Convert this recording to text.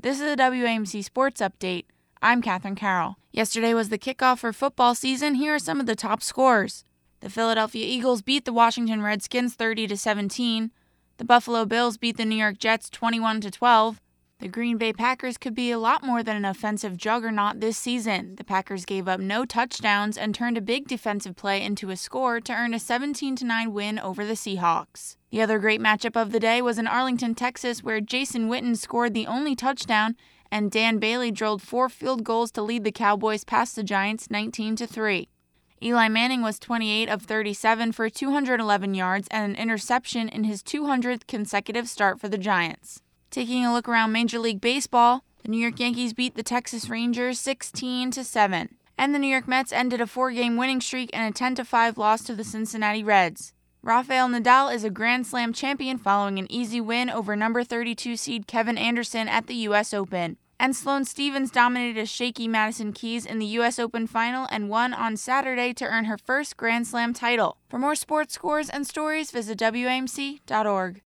This is a WAMC Sports Update. I'm Katherine Carroll. Yesterday was the kickoff for football season. Here are some of the top scores. The Philadelphia Eagles beat the Washington Redskins 30-17. The Buffalo Bills beat the New York Jets 21-12. The Green Bay Packers could be a lot more than an offensive juggernaut this season. The Packers gave up no touchdowns and turned a big defensive play into a score to earn a 17-9 win over the Seahawks. The other great matchup of the day was in Arlington, Texas, where Jason Witten scored the only touchdown and Dan Bailey drilled 4 field goals to lead the Cowboys past the Giants 19-3. Eli Manning was 28 of 37 for 211 yards and an interception in his 200th consecutive start for the Giants. Taking a look around Major League Baseball, the New York Yankees beat the Texas Rangers 16-7, and the New York Mets ended a 4-game winning streak and a 10-5 loss to the Cincinnati Reds. Rafael Nadal is a Grand Slam champion following an easy win over number 32 seed Kevin Anderson at the U.S. Open. And Sloane Stephens dominated a shaky Madison Keys in the U.S. Open final and won on Saturday to earn her first Grand Slam title. For more sports scores and stories, visit WAMC.org.